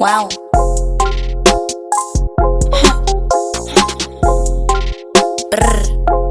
Wow. Brr.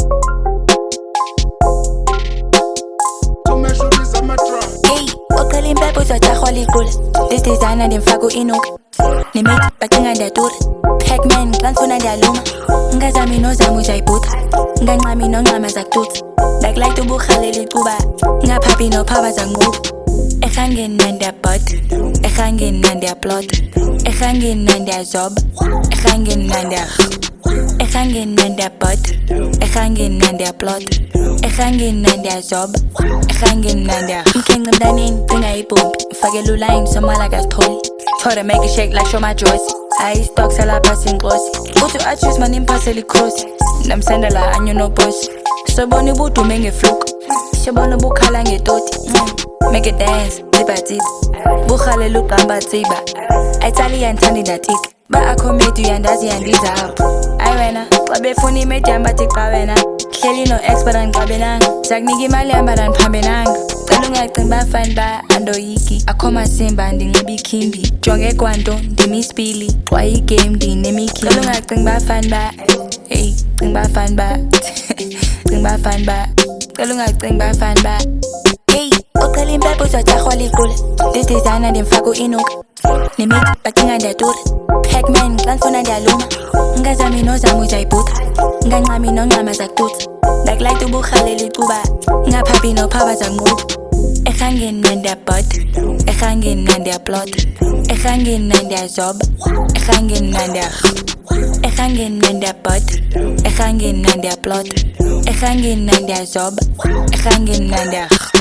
Hey, oqala impepho uzothahwa liqula. This designer ndimfaka u-Enoch. Nemate bacinga ndiyatura. Pac-Man xa ndifuna ndiyaluma. Ungazami nozama uzayibhuta. Ungancami noncama zakututsa. Ndakulayita uburhalela icuba. Ungaphaphi nophaba zanquba. Erhangeni nandiyabhota. Erhangeni nandiyaplota. Erhangeni nandiyazoba. Erhangeni Erhangeni nandiyabhota. Erhangeni nandiyaplota. Erhangeni nandiyazoba. Erhangeni Mkhenqa mntaneni cinga ibhombi. Mfakela ulayini somala kasitholi. Thoda make it shake like show my joyce. Hayi stock salapha sinxosi. Uthi u-Achilles man imphasela ikhosi. Namsendela anyo nobosi. Sobona ubudume ngefluku. Shabona ubukhala ngetoti. Make it dance, ziba-ziba. Burhalela ugqamba tsiba. Italian thandi ndatika. Ba-accommodate uyandazi yandizapho. Ayi wena, xa befuna imedi yam bathi xa wena. Hleli no-expert andiqabelanga. Zakunika imali yam andiphambenanga. Cela ungacingi bafani ba andoyiki. Akho masimba ndinxiba ikhimbi. Jonge kwanto ndimisipili. Xa igame ndinemikhibi. Cela ungacingi bafani ba. Hey, cingi bafani ba. Cingi bafani ba. Cela ungacingi bafani ba. Hey, oqala impepho uzothahwa liqula. This designer ndimfaka u-Enoch. Nemate bacinga ndiyatura. Pac-Man xa ndifuna ndiyaluma. Ungazami nozama uzayibhuta. Ungancami noncama zakututsa. Ndakulayita uburhalela icuba. Ungaphaphi nophaba zanquba. Erhangeni nandiyabhota. Erhangeni nandiyaplota. Erhangeni nandiyazoba. Erhangeni Erhangeni nandiyabhota. Erhangeni nandiyaplota. Erhangeni nandiyazoba. Erhangeni